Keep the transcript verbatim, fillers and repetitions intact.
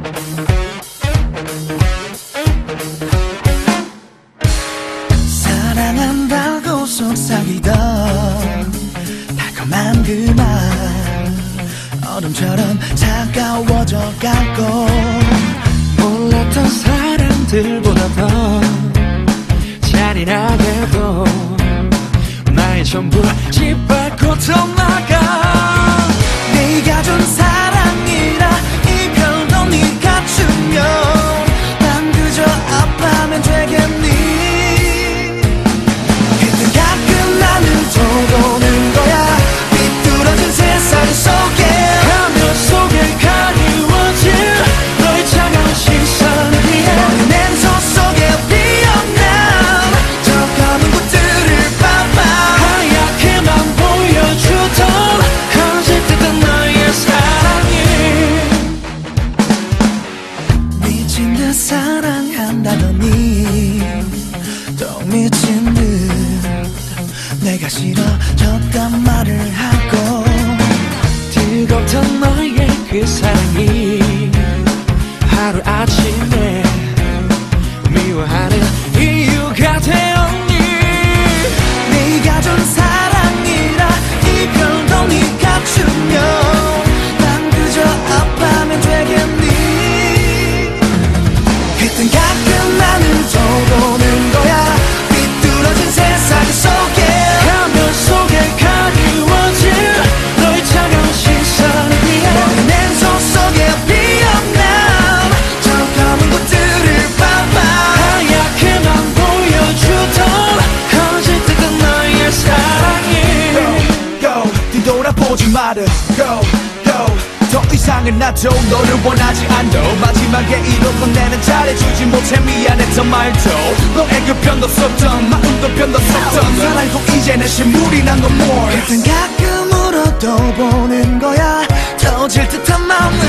사랑한다고 속삭이던 달콤한 그 말 얼음처럼 차가워져 가고 몰랐던 사람들보다 더 잔인하게도 나의 전부 짓밟고 떠나가 네가 준 사랑이라 이별도 네가 주면 난 그저 아파하면 되겠니. 그때 가끔 나는 돌아오는 거야 삐뚤어진 세상 속에 화면 속에 가리워진 너의 차가운 시선 위에 너의 냄새 속에 피어난 저 검은 꽃들을 봐봐 하얗게만 보여주던 거짓됐던 너의 사랑이 미친 듯 사랑한다더니 또 미친 듯 내가 싫어졌단 말을 하고 뜨겁던 너의 그 사랑이 하루아침에 미워하는 이유가 되었니. 네가 준 사랑이라 이별도 네가 주면 난 그저 아파하면 되겠니. 그땐 가끔 나는 떠도는 거야 삐뚤어진 세상 속에 화면 속에 가리워진 너의 차가운 시선 위에 너의 냄새 속에 피어난 저 검은 꽃들을 봐봐 하얗게만 보여주던 거짓됐던 너의 사랑이 Go, go, 뒤돌아보지 마라 Go, go 더 이상은 나도 너를 원하지 않도 마지막에 이런 내는 잘해주지 못해 미안했던 말도 너의 그 변도 썼던 마음도 변도 썼던 사랑도 이제는 실물이 난 no more 그땐 가끔 울어도 보는 거야 터질 듯한 마음을